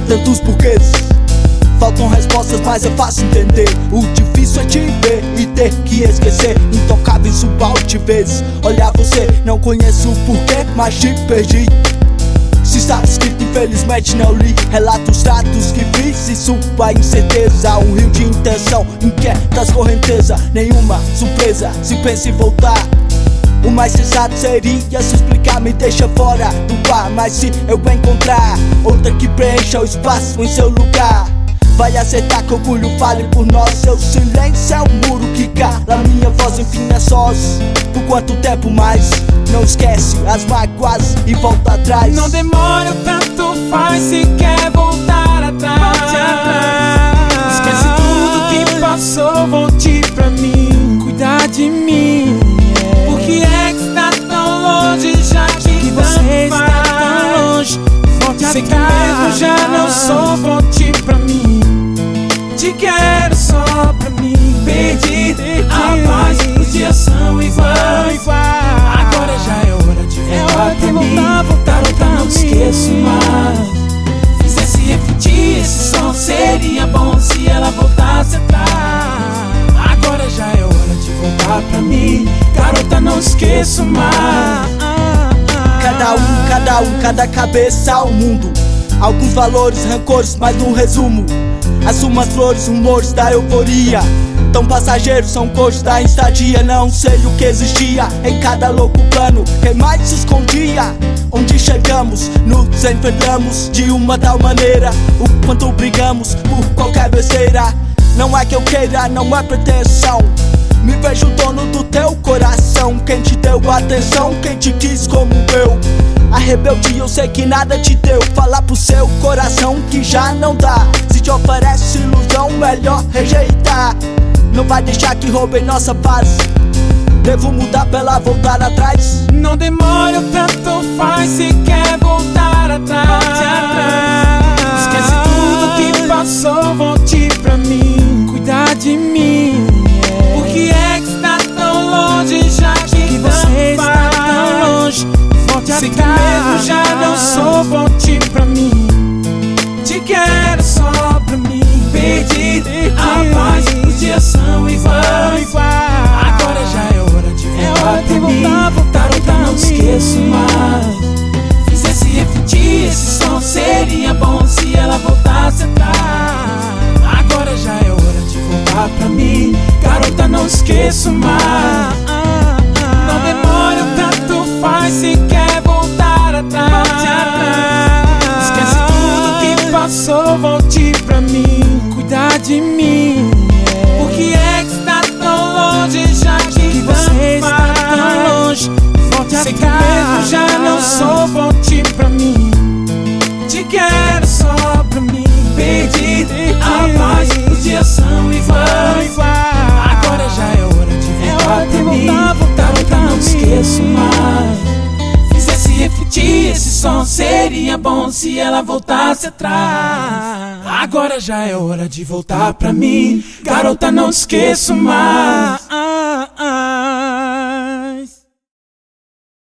tantos porquês. Faltam respostas, mas é fácil entender. O difícil é te ver e ter que esquecer. Intocável vezes. Olhar você, não conheço o porquê, mas te perdi. Se está escrito, infelizmente não li. Relatos, tratos que fiz e sua incerteza. Um rio de intenção, inquietas correnteza. Nenhuma surpresa, se pensa em voltar. O mais sensato seria se explicar, me deixa fora do ar. Mas se eu encontrar outra que preencha o espaço em seu lugar, vai aceitar que orgulho fale por nós. Seu silêncio é um muro que cala minha voz, enfim é sós. Por quanto tempo mais? Não esquece as mágoas e volta atrás. Não demora, tanto faz se quer voltar atrás. Esquece tudo que passou, volte pra mim, cuidar de mim. Por que é que está tão longe, já que você está tão longe? Volte atrás. Sei que mesmo já não sou, volte pra mim. Te quero só pra mim. Perdi a paz, os dias são iguais. Agora já é hora de voltar pra mim. Garota, não esqueço mais. Fizesse refletir, esse som seria bom se ela voltasse atrás. Agora já é hora de voltar pra mim. Garota, não esqueço mais. Cada cabeça ao mundo. Alguns valores, rancores, mas no resumo assuma as flores, rumores da euforia. Tão passageiros, são cores da estadia. Não sei o que existia em cada louco plano. Quem mais se escondia? Onde chegamos, nos enfrentamos de uma tal maneira. O quanto brigamos por qualquer besteira. Não é que eu queira, não é pretensão. Me vejo dono do teu coração. Quem te deu atenção, quem te quis como eu. A rebeldia eu sei que nada te deu. Falar pro seu coração que já não dá. Se te oferece ilusão, melhor rejeitar. Não vai deixar que roubem nossa paz. Devo mudar pra ela voltar atrás. Não demora, tanto faz se quer voltar atrás. Esquece tudo que passou, volte pra mim, cuidar de mim. Por que é que está tão longe, já que você está tão longe? Volte atrás. Sei que mesmo já não sou, volte pra mim. Te quero só pra mim. Perdi a paz, os dias são iguais. Agora já é hora de voltar pra mim. Garota, não esqueço mais. Fizesse refletir, esse som seria bom se ela voltasse atrás. Agora já é hora de voltar pra mim. Garota, não esqueço mais. Não demora, tanto faz se quer voltar atrás. Esquece tudo que passou, volte pra mim, cuidar de mim. Por que é que está tão longe, já que você está tão longe? Volte atrás. Sei que mesmo já não sou, volte pra mim. Te quero só pra mim. Perdi a paz, os dias são iguais. Agora já é hora de voltar pra mim. Garota, não esqueço mais. Fizesse refletir, esse som seria bom se ela voltasse atrás. Agora já é hora de voltar pra mim. Garota, não esqueço mais.